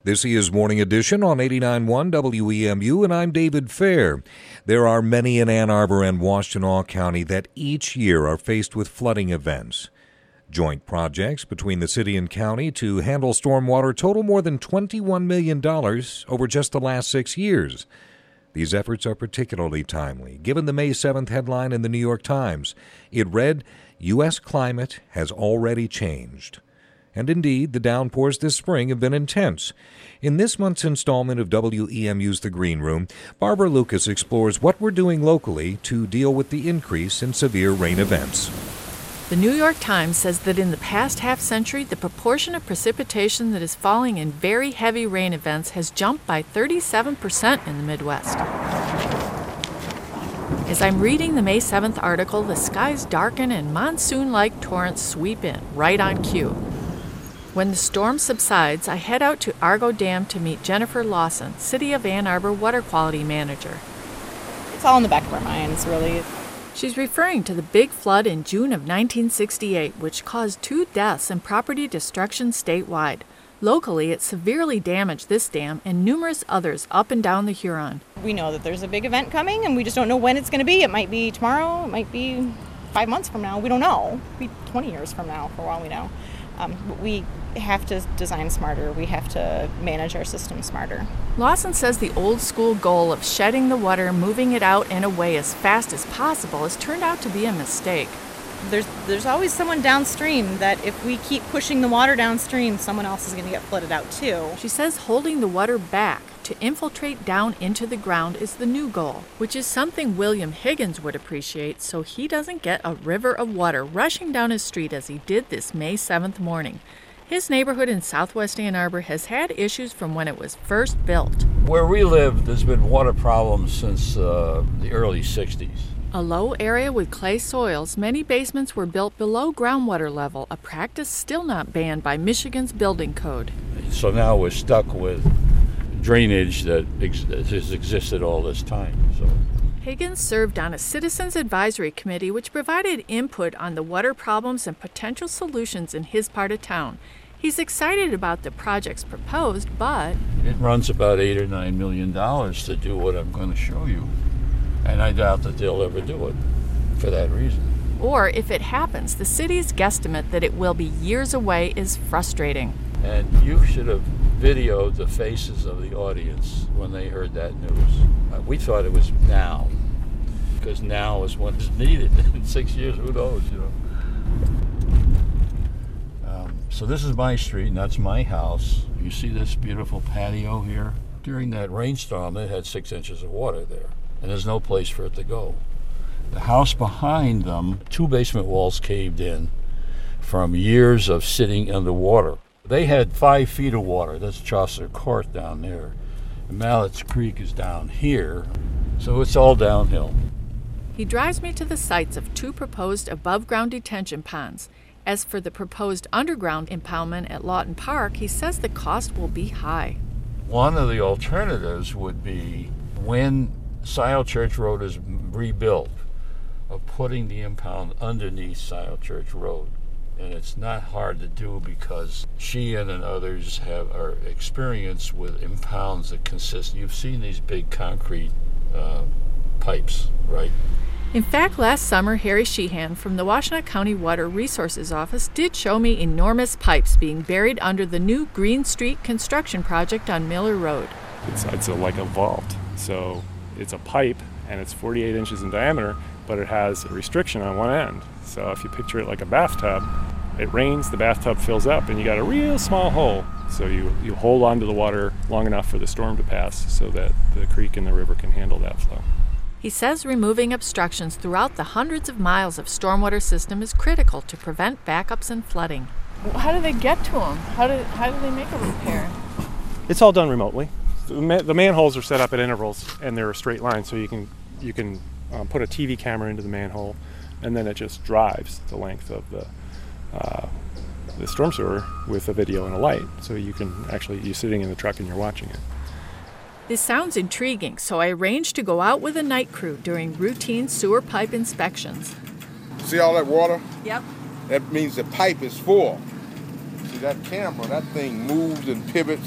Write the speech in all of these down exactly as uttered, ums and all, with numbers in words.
This is Morning Edition on eighty-nine point one W E M U, and I'm David Fair. There are many in Ann Arbor and Washtenaw County that each year are faced with flooding events. Joint projects between the city and county to handle stormwater total more than twenty-one million dollars over just the last six years. These efforts are particularly timely, given the May seventh headline in the New York Times. It read, U S climate has already changed. And indeed, the downpours this spring have been intense. In this month's installment of W E M U's The Green Room, Barbara Lucas explores what we're doing locally to deal with the increase in severe rain events. The New York Times says that in the past half-century, the proportion of precipitation that is falling in very heavy rain events has jumped by thirty-seven percent in the Midwest. As I'm reading the May seventh article, the skies darken and monsoon-like torrents sweep in, right on cue. When the storm subsides, I head out to Argo Dam to meet Jennifer Lawson, City of Ann Arbor Water Quality Manager. It's all in the back of our minds, really. She's referring to the big flood in June of nineteen sixty-eight, which caused two deaths and property destruction statewide. Locally, it severely damaged this dam and numerous others up and down the Huron. We know that there's a big event coming, and we just don't know when it's going to be. It might be tomorrow, it might be five months from now. We don't know. It might be twenty years from now, for all we know. Um, we have to design smarter. We have to manage our system smarter. Lawson says the old school goal of shedding the water, moving it out and away as fast as possible has turned out to be a mistake. There's there's always someone downstream that if we keep pushing the water downstream, someone else is going to get flooded out too. She says holding the water back to infiltrate down into the ground is the new goal, which is something William Higgins would appreciate, so he doesn't get a river of water rushing down his street as he did this May seventh morning. His neighborhood in southwest Ann Arbor has had issues from when it was first built. Where we live, there's been water problems since uh, the early sixties. A low area with clay soils, many basements were built below groundwater level, a practice still not banned by Michigan's building code. So now we're stuck with drainage that ex- has existed all this time. So. Higgins served on a citizens advisory committee which provided input on the water problems and potential solutions in his part of town. He's excited about the projects proposed, but it runs about eight or nine million dollars to do what I'm going to show you. And I doubt that they'll ever do it for that reason. Or if it happens, the city's guesstimate that it will be years away is frustrating. And you should have videoed the faces of the audience when they heard that news. Uh, we thought it was now, because now is when it's needed. In six years, who knows, you know. Um, so this is my street, and that's my house. You see this beautiful patio here? During that rainstorm, it had six inches of water there, and there's no place for it to go. The house behind them, two basement walls caved in from years of sitting underwater. They had five feet of water. That's Chaucer Court down there. And Mallett's Creek is down here, so it's all downhill. He drives me to the sites of two proposed above-ground detention ponds. As for the proposed underground impoundment at Lawton Park, he says the cost will be high. One of the alternatives would be, when Scioto Church Road is rebuilt, of putting the impound underneath Scioto Church Road. And it's not hard to do because Sheehan and others have are experienced with impounds that consist, you've seen these big concrete uh, pipes, right? In fact, last summer, Harry Sheehan from the Washtenaw County Water Resources Office did show me enormous pipes being buried under the new Green Street construction project on Miller Road. It's, it's a, like a vault. So it's a pipe, and it's forty-eight inches in diameter, but it has a restriction on one end. So if you picture it like a bathtub, it rains, the bathtub fills up, and you got a real small hole. So you, you hold on to the water long enough for the storm to pass so that the creek and the river can handle that flow. He says removing obstructions throughout the hundreds of miles of stormwater system is critical to prevent backups and flooding. How do they get to them? How do, how do they make a repair? It's all done remotely. The, man, the manholes are set up at intervals, and they're a straight line, so you can you can um, put a T V camera into the manhole, and then it just drives the length of the uh, the storm sewer with a video and a light, so you can actually, you're sitting in the truck and you're watching it. This sounds intriguing, so I arranged to go out with a night crew during routine sewer pipe inspections. See all that water? Yep. That means the pipe is full. See that camera, that thing moves and pivots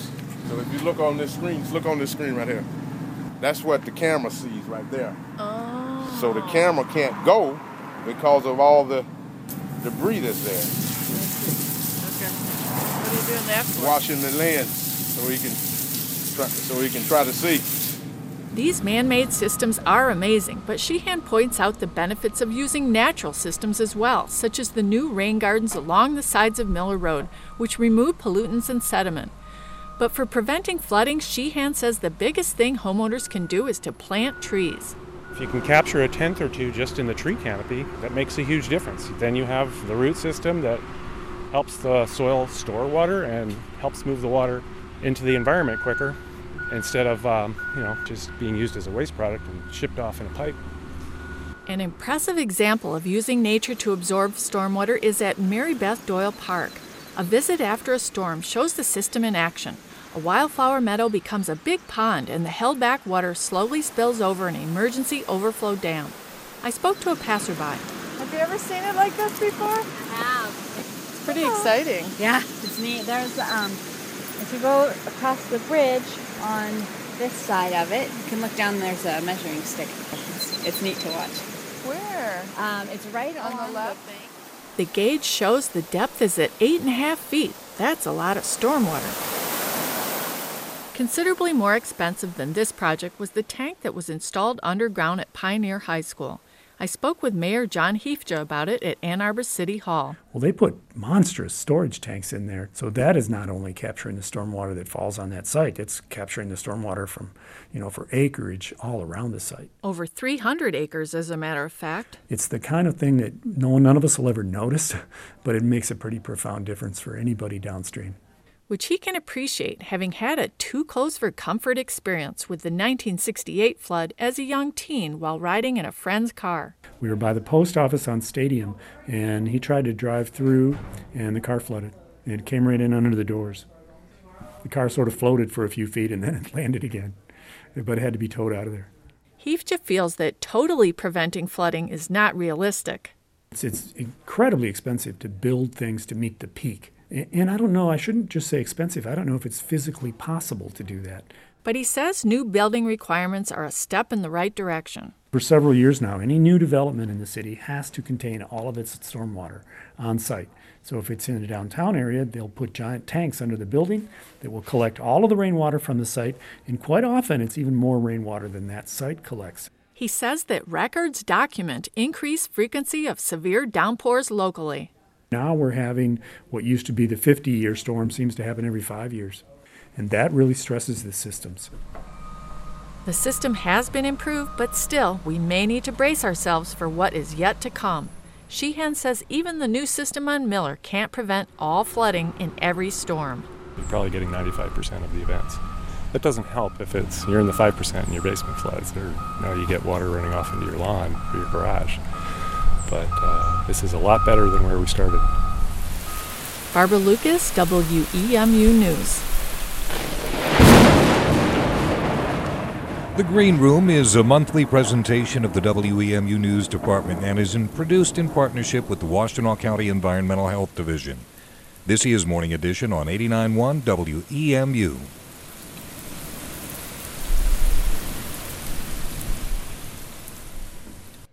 So if you look on this screen, just look on this screen right here. That's what the camera sees right there. Oh. So the camera can't go because of all the debris that's there. Okay. What are you doing that for? Washing the lens so he can try, so he can try to see. These man-made systems are amazing, but Sheehan points out the benefits of using natural systems as well, such as the new rain gardens along the sides of Miller Road, which remove pollutants and sediment. But for preventing flooding, Sheehan says the biggest thing homeowners can do is to plant trees. If you can capture a tenth or two just in the tree canopy, that makes a huge difference. Then you have the root system that helps the soil store water and helps move the water into the environment quicker, instead of um, you know, just being used as a waste product and shipped off in a pipe. An impressive example of using nature to absorb stormwater is at Mary Beth Doyle Park. A visit after a storm shows the system in action. A wildflower meadow becomes a big pond, and the held-back water slowly spills over an emergency overflow dam. I spoke to a passerby. Have you ever seen it like this before? I have. It's pretty exciting. Yeah, it's neat. There's, um, if you go across the bridge on this side of it, you can look down, there's a measuring stick. It's, it's neat to watch. Where? Um, it's right On on the left? The gauge shows the depth is at eight and a half feet. That's a lot of stormwater. Considerably more expensive than this project was the tank that was installed underground at Pioneer High School. I spoke with Mayor John Hiefja about it at Ann Arbor City Hall. Well, they put monstrous storage tanks in there, so that is not only capturing the stormwater that falls on that site, it's capturing the stormwater from, you know, for acreage all around the site. Over three hundred acres, as a matter of fact. It's the kind of thing that no none of us will ever notice, but it makes a pretty profound difference for anybody downstream. Which he can appreciate, having had a too-close-for-comfort experience with the nineteen sixty-eight flood as a young teen while riding in a friend's car. We were by the post office on Stadium, and he tried to drive through, and the car flooded. It came right in under the doors. The car sort of floated for a few feet, and then it landed again, but it had to be towed out of there. Hiefja feels that totally preventing flooding is not realistic. It's, it's incredibly expensive to build things to meet the peak. And I don't know, I shouldn't just say expensive. I don't know if it's physically possible to do that. But he says new building requirements are a step in the right direction. For several years now, any new development in the city has to contain all of its stormwater on site. So if it's in the downtown area, they'll put giant tanks under the building that will collect all of the rainwater from the site, and quite often it's even more rainwater than that site collects. He says that records document increased frequency of severe downpours locally. Now we're having what used to be the fifty-year storm seems to happen every five years. And that really stresses the systems. The system has been improved, but still, we may need to brace ourselves for what is yet to come. Sheehan says even the new system on Miller can't prevent all flooding in every storm. You're probably getting ninety-five percent of the events. That doesn't help if it's you're in the five percent and your basement floods, or you know, you get water running off into your lawn or your garage. But uh, this is a lot better than where we started. Barbara Lucas, W E M U News. The Green Room is a monthly presentation of the W E M U News Department and is in, produced in partnership with the Washtenaw County Environmental Health Division. This is Morning Edition on eighty-nine point one W E M U.